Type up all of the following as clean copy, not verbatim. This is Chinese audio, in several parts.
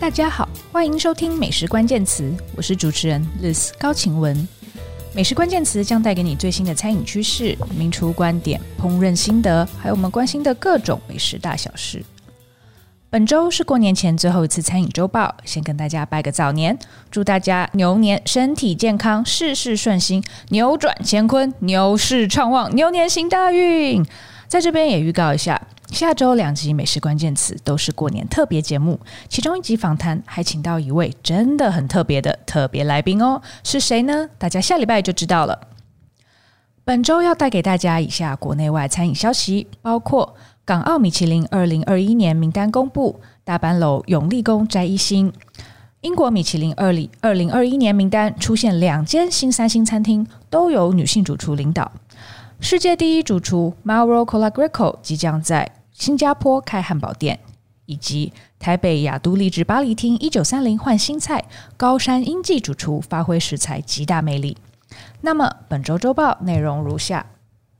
大家好，欢迎收听美食关键词，我是主持人 Liz 高晴雯。美食关键词将带给你最新的餐饮趋势、名厨观点、烹饪心得，还有我们关心的各种美食大小事。本周是过年前最后一次餐饮周报，先跟大家拜个早年，祝大家牛年身体健康，事事顺心，扭转乾坤，牛市畅旺，牛年行大运。在这边也预告一下，下周2集美食关键词都是过年特别节目，其中一集访谈还请到一位真的很特别的特别来宾哦，是谁呢？大家下礼拜就知道了。本周要带给大家以下国内外餐饮消息，包括港澳米其林2021年名单公布，大班楼永利宫摘1星；英国米其林2021年名单出现2间新3星餐厅，都由女性主厨领导。世界第一主厨 Mauro Colagreco 即将在新加坡开汉堡店，以及台北雅都丽致巴黎厅1930换新菜，高山英记主厨发挥食材极大魅力。那么本周周报内容如下：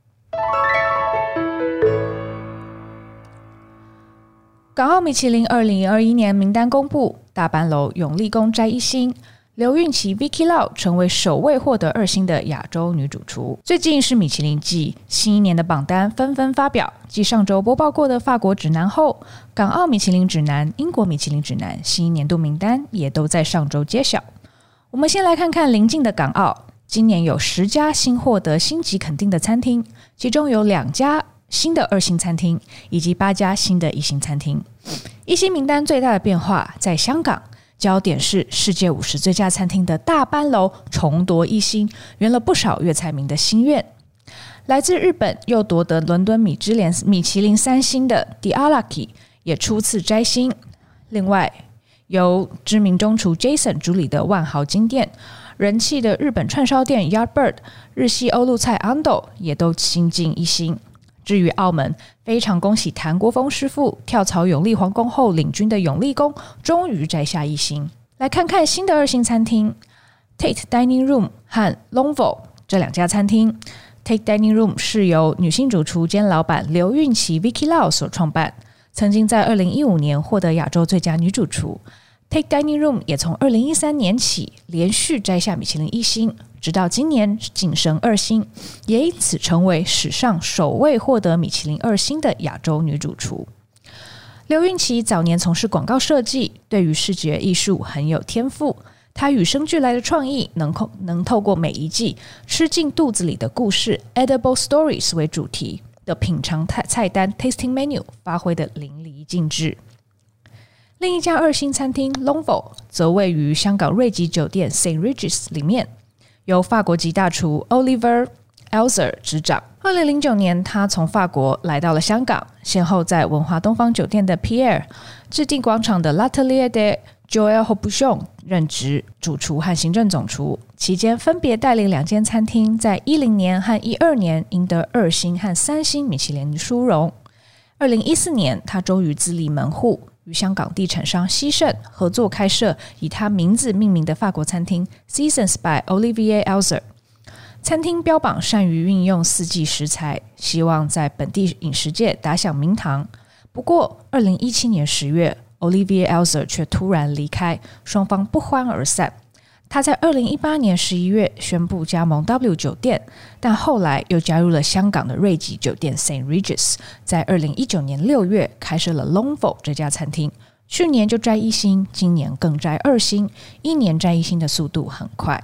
港澳米其林2021年名单公布，大班楼永利宫摘1星，刘韵琪 Vicky Lau 成为首位获得2星的亚洲女主厨。最近是米其林季新一年的榜单纷纷发表，继上周播报过的法国指南后，港澳米其林指南、英国米其林指南新一年度名单也都在上周揭晓。我们先来看看邻近的港澳，今年有10家新获得星级肯定的餐厅，其中有2家新的2星餐厅，以及8家新的1星餐厅。1星名单最大的变化在香港，焦点是世界50最佳餐厅的大班楼重夺1星，圆了不少粤菜迷的心愿。来自日本又夺得伦敦米其林3星的 The Araki 也初次摘星。另外，由知名中厨 Jason 主理的万豪金店，人气的日本串烧店 Yardbird、 日系欧陆菜 Ando 也都新进1星。至于澳门，非常恭喜谭国峰师傅跳槽永利皇宫后领军的永利宫终于摘下1星。来看看新的2星餐厅 Tate Dining Room 和 Longvo 这2家餐厅。 Tate Dining Room 是由女性主厨兼老板刘韵琪 Vicky Lau 所创办，曾经在2015年获得亚洲最佳女主厨。 Tate Dining Room 也从2013年起连续摘下米其林1星，直到今年晋升2星，也因此成为史上首位获得米其林2星的亚洲女主厨。刘韵琪早年从事广告设计，对于视觉艺术很有天赋。她与生俱来的创意能透过每一季吃进肚子里的故事 Edible Stories 为主题的品尝菜单 Tasting Menu 发挥得淋漓尽致。另一家2星餐厅 Longvo 则位于香港瑞吉酒店 St. Regis 里面，由法国籍大厨 Oliver Elzer 执掌。2009年，他从法国来到了香港，先后在文华东方酒店的 Pierre、 置地广场的 L'Atelier de Joël Robuchon 任职主厨和行政总厨，期间分别带领2间餐厅在10年和12年赢得2星和3星米其林殊荣。2014年，他终于自立门户，与香港地产商西盛合作开设以他名字命名的法国餐厅 Seasons by Olivier Elzer。 餐厅标榜善于运用4季食材，希望在本地饮食界打响名堂。不过2017年10月 Olivier Elzer 却突然离开，双方不欢而散。他在2018年11月宣布加盟 W 酒店，但后来又加入了香港的瑞吉酒店 St. Regis， 在2019年6月开设了 Longvo 这家餐厅，去年就摘1星，今年更摘2星，1年摘1星的速度很快。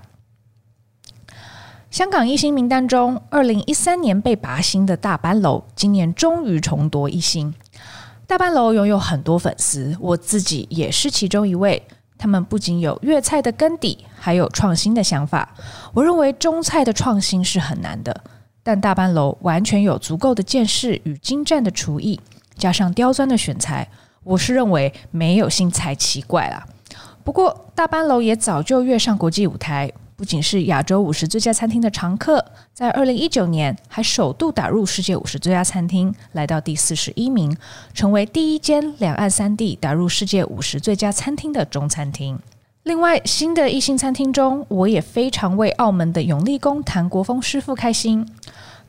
香港1星名单中，2013年被拔星的大班楼今年终于重夺1星。大班楼拥有很多粉丝，我自己也是其中一位。他们不仅有粤菜的根底，还有创新的想法。我认为中菜的创新是很难的，但大班楼完全有足够的见识与精湛的厨艺，加上刁钻的选材，我是认为没有新才奇怪啦。不过大班楼也早就跃上国际舞台，不仅是亚洲50最佳餐厅的常客，在2019年还首度打入世界50最佳餐厅，来到第41名，成为第1间两岸3地打入世界50最佳餐厅的中餐厅。另外，新的1星餐厅中，我也非常为澳门的永利宫谭国峰师傅开心。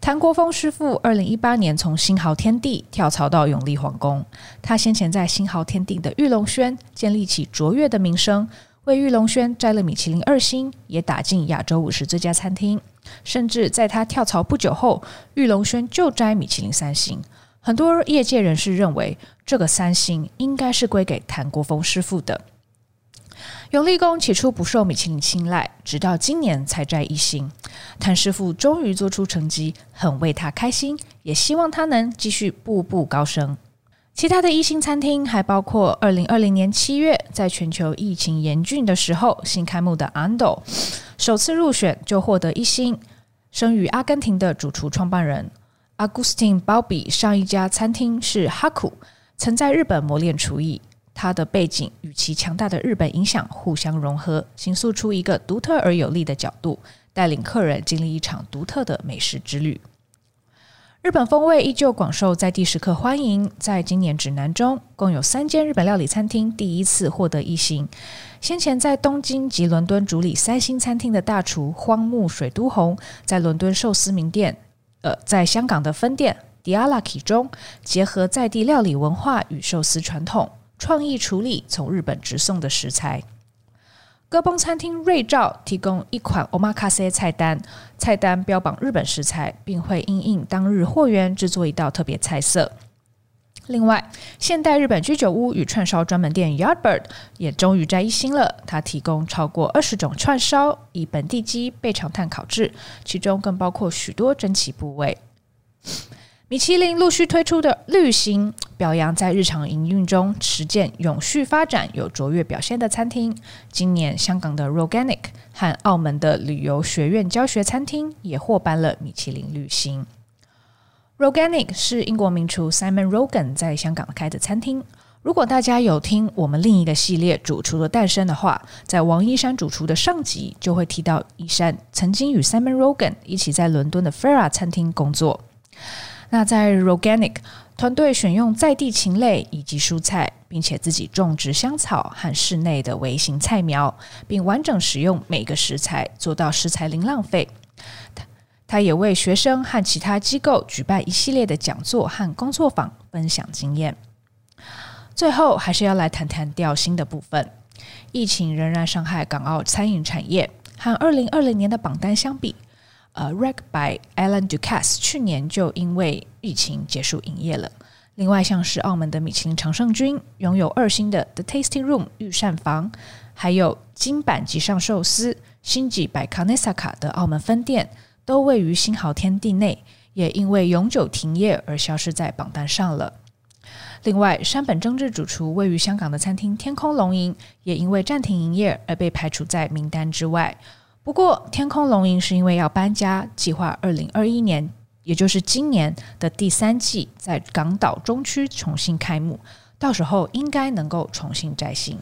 谭国峰师傅2018年从新濠天地跳槽到永利皇宫，他先前在新濠天地的玉龙轩建立起卓越的名声，为玉龙轩摘了米其林2星，也打进亚洲50最佳餐厅。甚至在他跳槽不久后，玉龙轩就摘米其林3星。很多业界人士认为，这个3星应该是归给谭国峰师傅的。永利宫起初不受米其林青睐，直到今年才摘1星。谭师傅终于做出成绩，很为他开心，也希望他能继续步步高升。其他的1星餐厅还包括2020年7月在全球疫情严峻的时候新开幕的 Ando， 首次入选就获得1星。生于阿根廷的主厨创办人 Agustin Balbi 上一家餐厅是 Haku， 曾在日本磨练厨艺，他的背景与其强大的日本影响互相融合，形塑出一个独特而有力的角度，带领客人经历一场独特的美食之旅。日本风味依旧广受在地食客欢迎，在今年指南中共有3间日本料理餐厅第一次获得1星。先前在东京及伦敦主理3星餐厅的大厨荒木水都弘，在伦敦寿司名店在香港的分店 Diaraki 中结合在地料理文化与寿司传统，创意处理从日本直送的食材。歌崩餐厅瑞兆提供一款 omakase 菜单，菜单标榜日本食材，并会因应当日货源制作一道特别菜色。另外，现代日本居酒屋与串烧专门店 Yardbird 也终于摘1星了，它提供超过20种串烧，以本地鸡备长炭烤制，其中更包括许多珍奇部位。米其林陆续推出的绿星，表扬在日常营运中实践永续发展有卓越表现的餐厅。今年香港的 Roganic 和澳门的旅游学院教学餐厅也获颁了米其林绿星。Roganic 是英国名厨 Simon Rogan 在香港开的餐厅。如果大家有听我们另一个系列主厨的诞生的话，在王一山主厨的上集就会提到一山曾经与 Simon Rogan 一起在伦敦的 Farah 餐厅工作。那在 Roganic 团队选用在地禽类以及蔬菜，并且自己种植香草和室内的微型菜苗，并完整使用每个食材，做到食材零浪费。他也为学生和其他机构举办一系列的讲座和工作坊，分享经验。最后还是要来谈谈调薪的部分。疫情仍然伤害港澳餐饮产业，和2020年的榜单相比，Reg by Alan Ducasse 去年就因为疫情结束营业了。另外像是澳门的米其林常胜军，拥有2星的 The Tasting Room 御膳房，还有金板吉上寿司、星级百卡内萨卡的澳门分店，都位于新濠天地内，也因为永久停业而消失在榜单上了。另外，山本正治主厨位于香港的餐厅天空龙吟，也因为暂停营业而被排除在名单之外。不过，天空龙吟是因为要搬家，计划2021年，也就是今年的第3季，在港岛中区重新开幕，到时候应该能够重新摘星。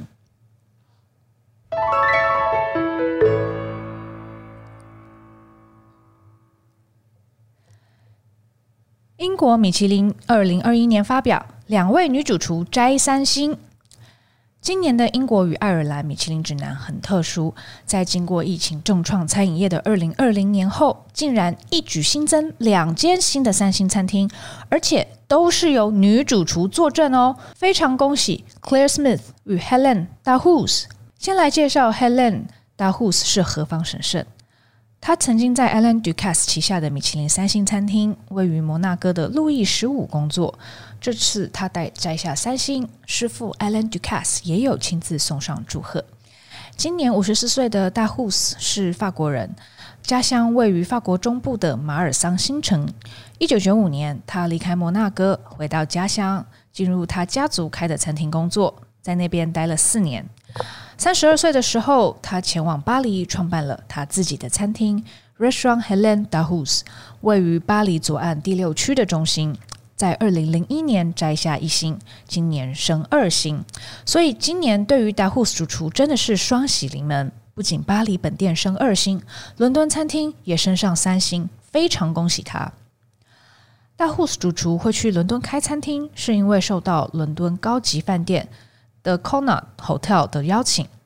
英国米其林2021年发表2位女主厨摘3星。今年的英国与爱尔兰米其林指南很特殊，在经过疫情重创餐饮业的2020年后，竟然一举新增2间新的3星餐厅，而且都是由女主厨坐镇哦，非常恭喜 Claire Smith 与 Helen Dahus。 先来介绍 Helen Dahus 是何方神圣。他曾经在 Alan Ducasse 旗下的米其林3星餐厅位于摩纳哥的路易15工作，这次他摘下3星，师傅 Alan Ducasse 也有亲自送上祝贺。今年54岁的大户斯是法国人，家乡位于法国中部的马尔桑新城。1995年他离开摩纳哥回到家乡，进入他家族开的餐厅工作，在那边待了4年。32岁的时候，他前往巴黎创办了他自己的餐厅 Restaurant Helen Dahus， 位于巴黎左岸第6区的中心。在2001年摘下1星，今年升2星，所以今年对于 Dahus 主厨真的是双喜临门，不仅巴黎本店升2星，伦敦餐厅也升上3星，非常恭喜他。Dahus 主厨会去伦敦开餐厅，是因为受到伦敦高级饭店的 Connaught Hotel 的邀请。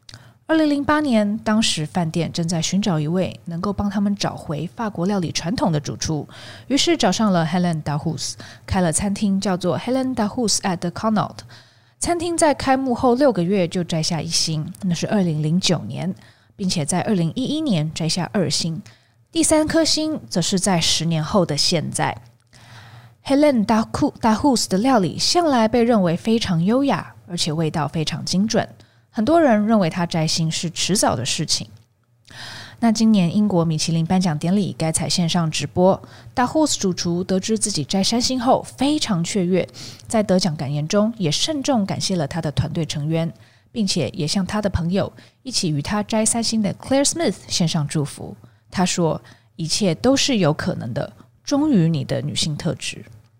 2008年，当时饭店正在寻找一位能够帮他们找回法国料理传统的主厨，于是找上了 Hélène Darrouz， 开了餐厅叫做 Hélène Darrouz at the Connaught。 餐厅在开幕后6个月就摘下1星，那是2009年，并且在2011年摘下2星，第3颗星则是在10年后的现在。Hélène Darrouz 的料理向来被认为非常优雅，而且味道非常精准，很多人认为他摘星是迟早的事情。那今年英国米其林颁奖典礼该采线上直播， Darrouz 主厨得知自己摘3星后非常雀跃，在得奖感言中也慎重感谢了他的团队成员，并且也向他的朋友一起与他摘3星的 Claire Smith 献上祝福。他说，一切都是有可能的，忠于你的女性特质。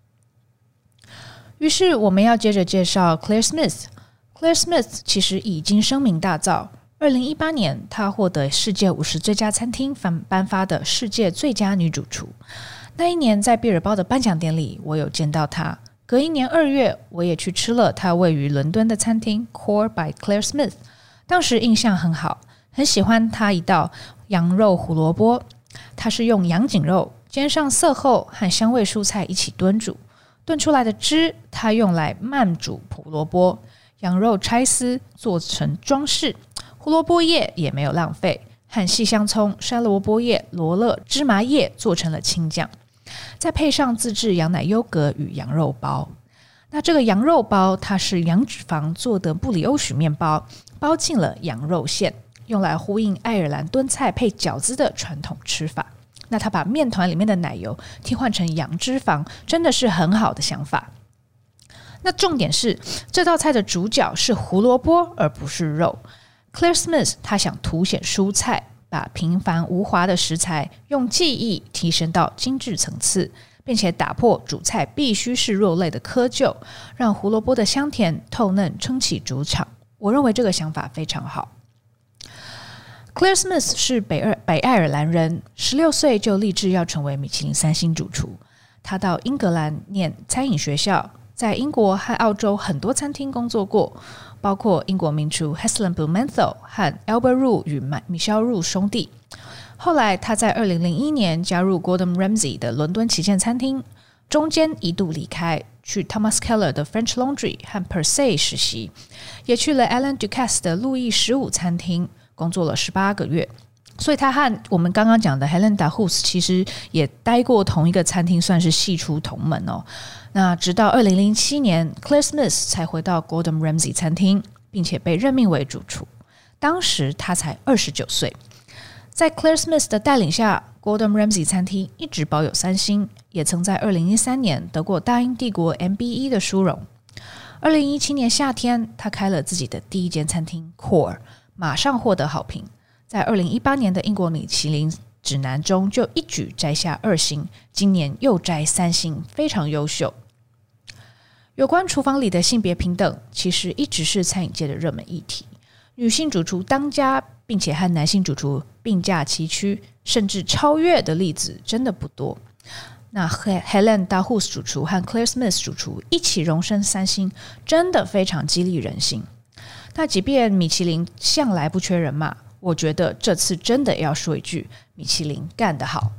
于是我们要接着介绍 Claire Smith。Claire Smith 其实已经声名大噪，2018年她获得世界50最佳餐厅颁发的世界最佳女主厨。那一年在毕尔包的颁奖典礼，我有见到她。隔一年2月，我也去吃了她位于伦敦的餐厅 Core by Claire Smith， 当时印象很好，很喜欢她一道羊肉胡萝卜。她是用羊颈肉煎上色后和香味蔬菜一起炖煮，炖出来的汁她用来慢煮胡萝卜，羊肉拆丝做成装饰，胡萝卜叶也没有浪费，和细香葱、山萝卜叶、罗勒、芝麻叶做成了青酱，再配上自制羊奶优格与羊肉包。那这个羊肉包它是羊脂肪做的布里欧许面包，包进了羊肉馅，用来呼应爱尔兰炖菜配饺子的传统吃法。那他把面团里面的奶油替换成羊脂肪，真的是很好的想法。那重点是这道菜的主角是胡萝卜而不是肉。 Claire Smith 她想凸显蔬菜，把平凡无华的食材用技艺提升到精致层次，并且打破主菜必须是肉类的窠臼，让胡萝卜的香甜透嫩撑起主场。我认为这个想法非常好。Claire Smith 是北爱尔兰人，16岁就立志要成为米其林3星主厨。他到英格兰念餐饮学校，在英国和澳洲很多餐厅工作过，包括英国名厨 Heston Blumenthal 和 Albert Roux 与 Michel Roux 兄弟。后来他在2001年加入 Gordon Ramsay 的伦敦旗舰餐厅，中间一度离开，去 Thomas Keller 的 French Laundry 和 Per Se 实习，也去了 Alain Ducasse 的路易15餐厅工作了18个月。所以他和我们刚刚讲的 Hélène Darrouz 其实也待过同一个餐厅，算是系出同门哦。那直到2007年 Claire Smith 才回到 Gordon Ramsay 餐厅，并且被任命为主厨，当时他才29岁。在 Claire Smith 的带领下， Gordon Ramsay 餐厅一直保有3星，也曾在2013年得过大英帝国 MBE 的殊荣。2017年夏天，他开了自己的第一间餐厅 Core， 马上获得好评，在2018年的英国米其林指南中就一举摘下2星，今年又摘3星，非常优秀。有关厨房里的性别平等，其实一直是餐饮界的热门议题。女性主厨当家，并且和男性主厨并驾齐驱，甚至超越的例子真的不多。那 Hélène Darrouz 主厨和 Claire Smith 主厨一起荣升3星，真的非常激励人心。那即便米其林向来不缺人马，我觉得这次真的要说一句，米其林干得好。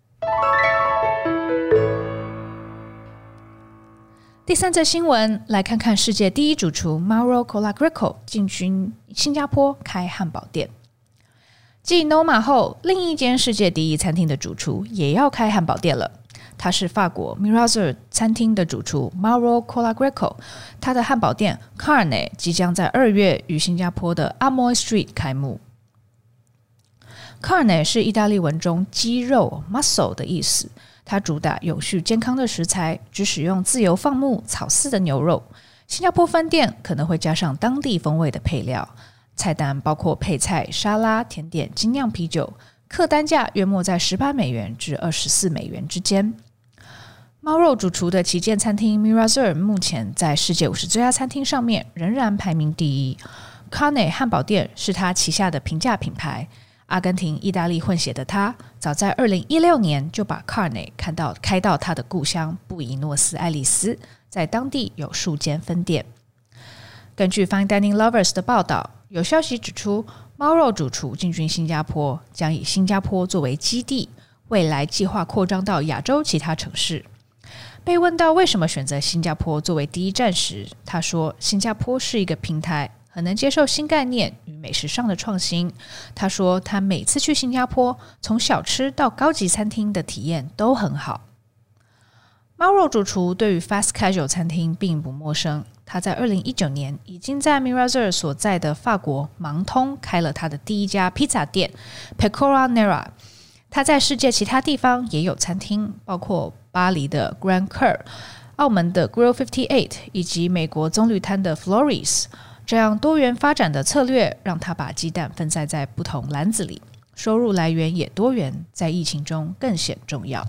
第3则新闻，来看看世界第一主厨 Mauro Colagricco 进军新加坡开汉堡店。继 Noma 后，另一间世界第一餐厅的主厨也要开汉堡店了。他是法国 Mirazur 餐厅的主厨 Mauro Colagricco， 他的汉堡店 Carne 即将在2月于新加坡的 Amoy Street 开幕。Carne 是意大利文中肌肉 muscle 的意思，它主打永续健康的食材，只使用自由放牧草饲的牛肉。新加坡分店可能会加上当地风味的配料，菜单包括配菜、沙拉、甜点、精酿啤酒，客单价约莫在$18至$24之间。猫肉主厨的旗舰餐厅 Mirazur 目前在世界50最佳餐厅上面仍然排名第一。Carne 汉堡店是他旗下的平价品牌，阿根廷、意大利混血的他，早在2016年就把 Carne 开到他的故乡布宜诺斯艾利斯，在当地有数间分店。根据 Fine Dining Lovers 的报道，有消息指出猫肉主厨进军新加坡，将以新加坡作为基地，未来计划扩张到亚洲其他城市。被问到为什么选择新加坡作为第一站时，他说新加坡是一个平台，很能接受新概念与美食上的创新。他说他每次去新加坡，从小吃到高级餐厅的体验都很好。猫肉主厨对于 fast casual 餐厅并不陌生，他在2019年已经在 Mirazur 所在的法国芒通开了他的第一家披萨店 Pecora Nera。 他在世界其他地方也有餐厅，包括巴黎的 Grand Cœur、 澳门的 Grill 58 以及美国棕榈滩的 Flores。 这样多元发展的策略让他把鸡蛋分散在不同篮子里，收入来源也多元，在疫情中更显重要。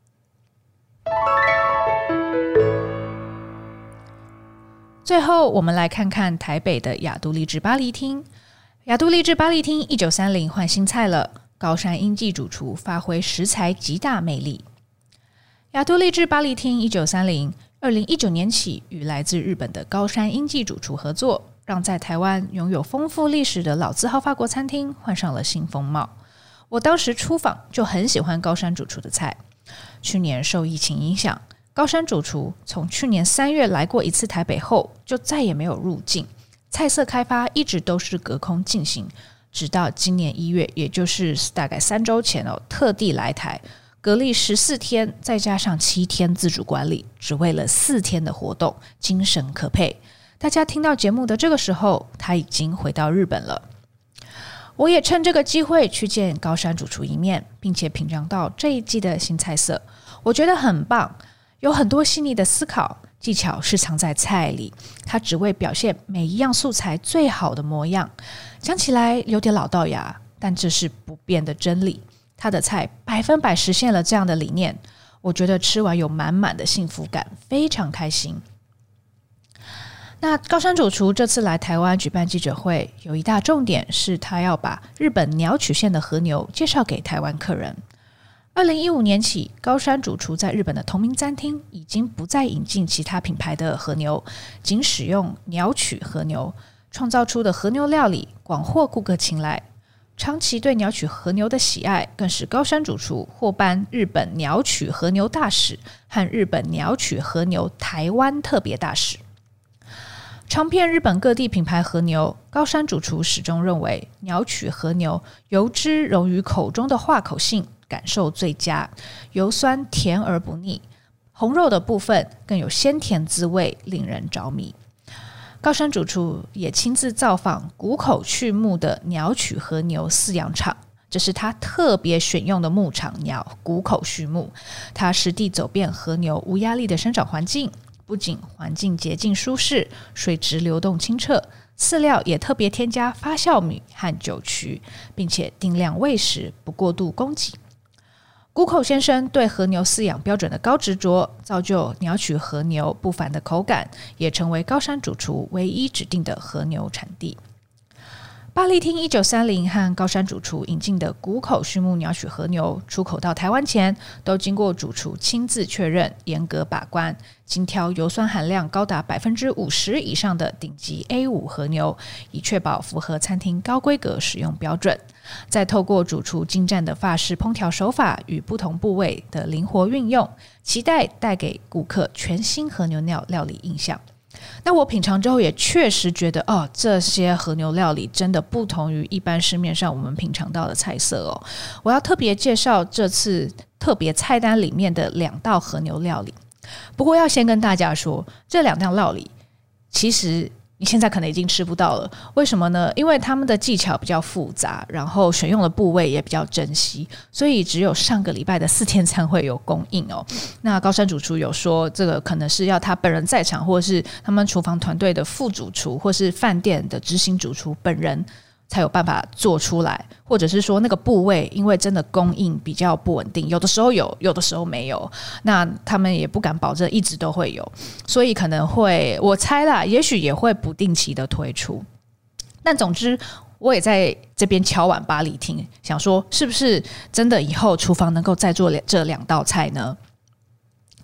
最后我们来看看台北的雅都丽致巴黎厅。雅都丽致巴黎厅1930换新菜了，高山英记主厨发挥食材极大魅力。雅都丽致巴黎厅1930 2019年起与来自日本的高山英记主厨合作，让在台湾拥有丰富历史的老字号法国餐厅换上了新风貌。我当时出访就很喜欢高山主厨的菜。去年受疫情影响，高山主厨从去年3月来过一次台北后，就再也没有入境，菜色开发一直都是隔空进行，直到今年1月，也就是大概3周前特地来台，隔离14天，再加上7天自主管理，只为了4天的活动，精神可佩。大家听到节目的这个时候，他已经回到日本了。我也趁这个机会去见高山主厨一面，并且品尝到这一季的新菜色，我觉得很棒，有很多细腻的思考，技巧是藏在菜里，他只为表现每一样素材最好的模样。讲起来有点老掉牙，但这是不变的真理。他的菜100%实现了这样的理念，我觉得吃完有满满的幸福感，非常开心。那高山主厨这次来台湾举办记者会，有一大重点是他要把日本鸟取县的和牛介绍给台湾客人。2015年起，高山主厨在日本的同名餐厅已经不再引进其他品牌的和牛，仅使用鸟取和牛，创造出的和牛料理广获顾客青睐。长期对鸟取和牛的喜爱，更使高山主厨获颁日本鸟取和牛大使和日本鸟取和牛台湾特别大使。尝遍日本各地品牌和牛，高山主厨始终认为鸟取和牛油脂溶于口中的化口性感受最佳，油酸甜而不腻，红肉的部分更有鲜甜滋味，令人着迷。高山主厨也亲自造访谷口畜牧的鸟取和牛饲养场，这是他特别选用的牧场鸟谷口畜牧。他实地走遍和牛无压力的生长环境，不仅环境洁净舒适，水质流动清澈，饲料也特别添加发酵米和酒曲，并且定量喂食，不过度供给。谷口先生对和牛饲养标准的高执着，造就鸟取和牛不凡的口感，也成为高山主厨唯一指定的和牛产地。巴黎厅1930和高山主厨引进的谷口畜牧鸟取和牛出口到台湾前，都经过主厨亲自确认，严格把关，精挑油酸含量高达 50% 以上的顶级 A5 和牛，以确保符合餐厅高规格使用标准。再透过主厨精湛的法式烹调手法与不同部位的灵活运用，期待带给顾客全新和牛料理印象。那我品尝之后也确实觉得这些和牛料理真的不同于一般市面上我们品尝到的菜色哦。我要特别介绍这次特别菜单里面的2道和牛料理。不过要先跟大家说，这2道料理其实你现在可能已经吃不到了，为什么呢？因为他们的技巧比较复杂，然后选用的部位也比较珍惜，所以只有上个礼拜的4天餐会有供应哦。那高山主厨有说，这个可能是要他本人在场，或者是他们厨房团队的副主厨，或是饭店的执行主厨本人才有办法做出来，或者是说那个部位因为真的供应比较不稳定，有的时候有，有的时候没有，那他们也不敢保证一直都会有，所以可能会，我猜啦，也许也会不定期的推出。但总之我也在这边敲碗巴黎厅，想说是不是真的以后厨房能够再做这2道菜呢？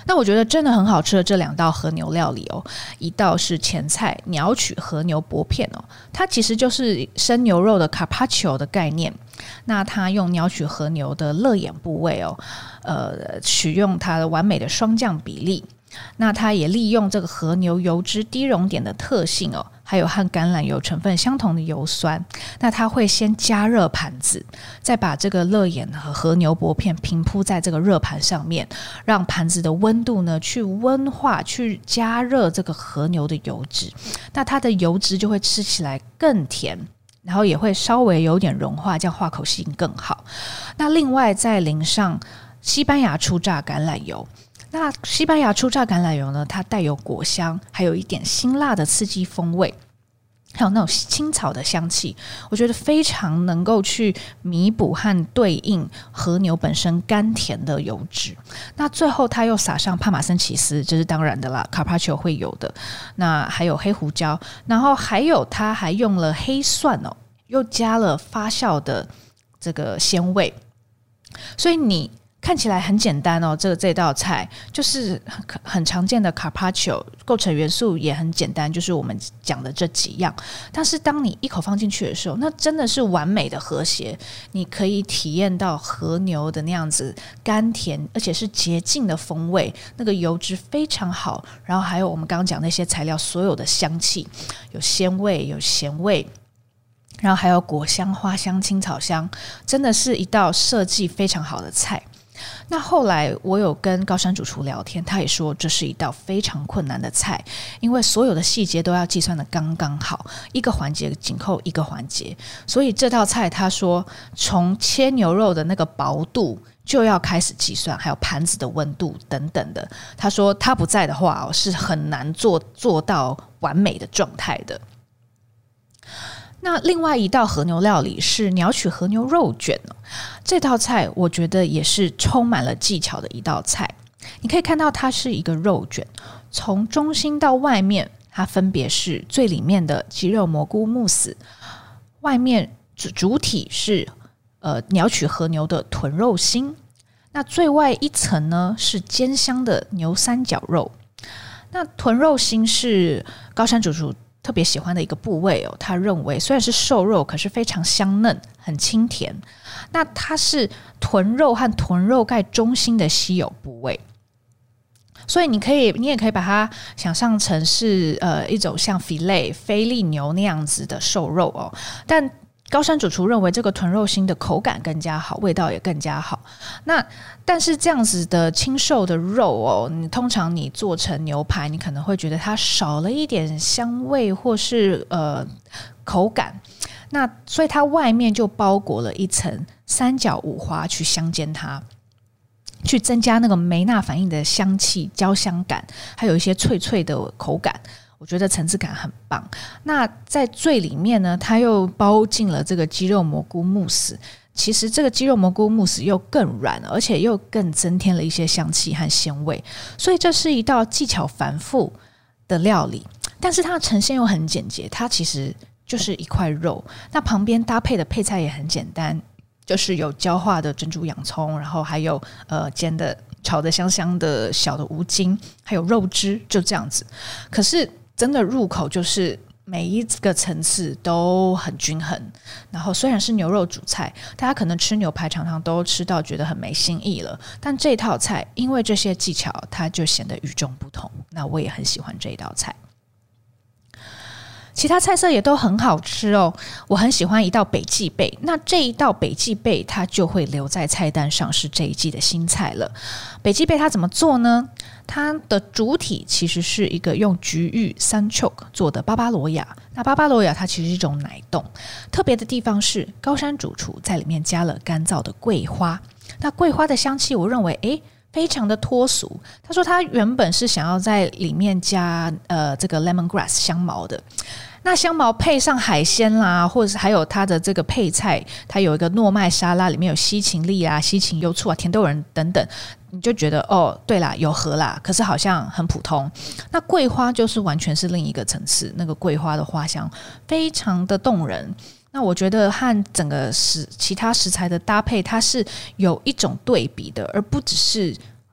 那我觉得真的很好吃的这2道和牛料理哦，一道是前菜鸟取和牛薄片哦，它其实就是生牛肉的 carpaccio 的概念。那它用鸟取和牛的肋眼部位哦，取用它的完美的霜降比例。那它也利用这个和牛油脂低熔点的特性哦，还有和橄榄油成分相同的油酸。那它会先加热盘子，再把这个肋眼和和牛薄片平铺在这个热盘上面，让盘子的温度呢去温化、去加热这个和牛的油脂。那它的油脂就会吃起来更甜，然后也会稍微有点融化，这样化口性更好。那另外再淋上西班牙初榨橄榄油。那西班牙初榨橄榄油呢，它带有果香，还有一点辛辣的刺激风味，还有那种青草的香气，我觉得非常能够去弥补和对应和牛本身甘甜的油脂。那最后它又撒上帕玛森起司，这是当然的啦， Carpaccio 会有的。那还有黑胡椒，然后还有它还用了黑蒜哦，又加了发酵的这个鲜味，所以你看起来很简单哦，这道菜就是很常见的 Carpaccio， 构成元素也很简单，就是我们讲的这几样。但是当你一口放进去的时候，那真的是完美的和谐，你可以体验到和牛的那样子甘甜，而且是洁净的风味，那个油脂非常好，然后还有我们刚刚讲那些材料所有的香气，有鲜味，有咸味，然后还有果香、花香、青草香，真的是一道设计非常好的菜。那后来我有跟高山主厨聊天，他也说这是一道非常困难的菜，因为所有的细节都要计算的刚刚好，一个环节紧扣一个环节，所以这道菜他说从切牛肉的那个薄度就要开始计算，还有盘子的温度等等的。他说他不在的话是很难做到完美的状态的。那另外一道和牛料理是鸟取和牛肉卷，这道菜我觉得也是充满了技巧的一道菜。你可以看到它是一个肉卷，从中心到外面它分别是最里面的鸡肉蘑菇慕斯，外面主体是鸟取和牛的豚肉心，那最外一层呢是煎香的牛三角肉。那豚肉心是高山主厨特别喜欢的一个部位哦，他认为虽然是瘦肉，可是非常香嫩，很清甜。那它是豚肉和豚肉盖中心的稀有部位，所以你也可以把它想象成是一种像菲力牛那样子的瘦肉哦，但高山主厨认为这个豚肉心的口感更加好，味道也更加好。那但是这样子的清瘦的肉哦，通常你做成牛排，你可能会觉得它少了一点香味或是口感。那所以它外面就包裹了一层三角五花去香煎它，去增加那个梅纳反应的香气、焦香感，还有一些脆脆的口感。我觉得层次感很棒。那在最里面呢，它又包进了这个鸡肉蘑菇慕斯。其实这个鸡肉蘑菇慕斯又更软，而且又更增添了一些香气和鲜味，所以这是一道技巧繁复的料理，但是它的呈现又很简洁，它其实就是一块肉，那旁边搭配的配菜也很简单，就是有焦化的珍珠洋葱，然后还有煎的炒的香香的小的无筋，还有肉汁，就这样子。可是真的入口就是每一个层次都很均衡，然后虽然是牛肉主菜，大家可能吃牛排常常都吃到觉得很没新意了，但这套菜因为这些技巧它就显得与众不同，那我也很喜欢这一道菜。其他菜色也都很好吃哦，我很喜欢一道北极贝，那这一道北极贝它就会留在菜单上，是这一季的新菜了。北极贝它怎么做呢？它的主体其实是一个用菊芋山choke做的巴巴罗雅，那巴巴罗雅它其实是一种奶冻，特别的地方是高山主厨在里面加了干燥的桂花，那桂花的香气我认为非常的脱俗。他说他原本是想要在里面加这个 lemongrass 香茅的，那香茅配上海鲜啦，或者是还有它的这个配菜，它有一个糯麦沙拉，里面有西芹粒啊、西芹油醋啊、甜豆仁等等，你就觉得哦，对啦，有合啦，可是好像很普通。那桂花就是完全是另一个层次，那个桂花的花香非常的动人。那我觉得和整个其他食材的搭配，它是有一种对比的，而不只是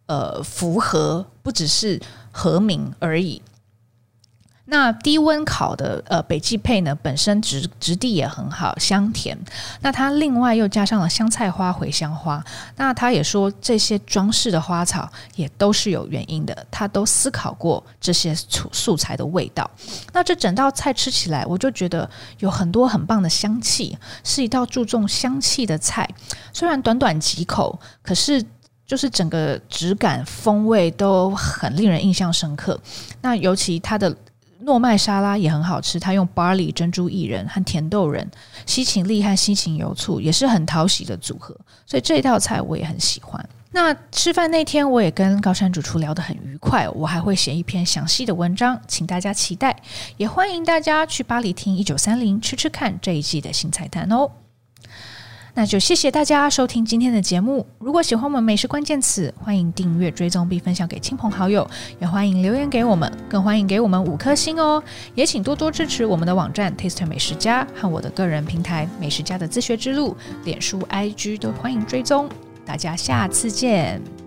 符合，不只是和名而已。那低温烤的北极配呢，本身质地也很好，香甜。那它另外又加上了香菜花、茴香花。那他也说这些装饰的花草也都是有原因的，他都思考过这些素材的味道。那这整道菜吃起来，我就觉得有很多很棒的香气，是一道注重香气的菜。虽然短短几口，可是就是整个质感风味都很令人印象深刻。那尤其它的糯麦沙拉也很好吃，它用 barley 珍珠薏仁和甜豆仁、西芹粒和西芹油醋，也是很讨喜的组合，所以这道菜我也很喜欢。那吃饭那天我也跟高山主厨聊得很愉快，我还会写一篇详细的文章，请大家期待，也欢迎大家去巴黎厅1930吃吃看这一季的新菜单哦。那就谢谢大家收听今天的节目，如果喜欢我们美食关键词，欢迎订阅追踪并分享给亲朋好友，也欢迎留言给我们，更欢迎给我们5颗星哦。也请多多支持我们的网站 Taster 美食家和我的个人平台美食家的自学之路，脸书 IG 都欢迎追踪。大家下次见。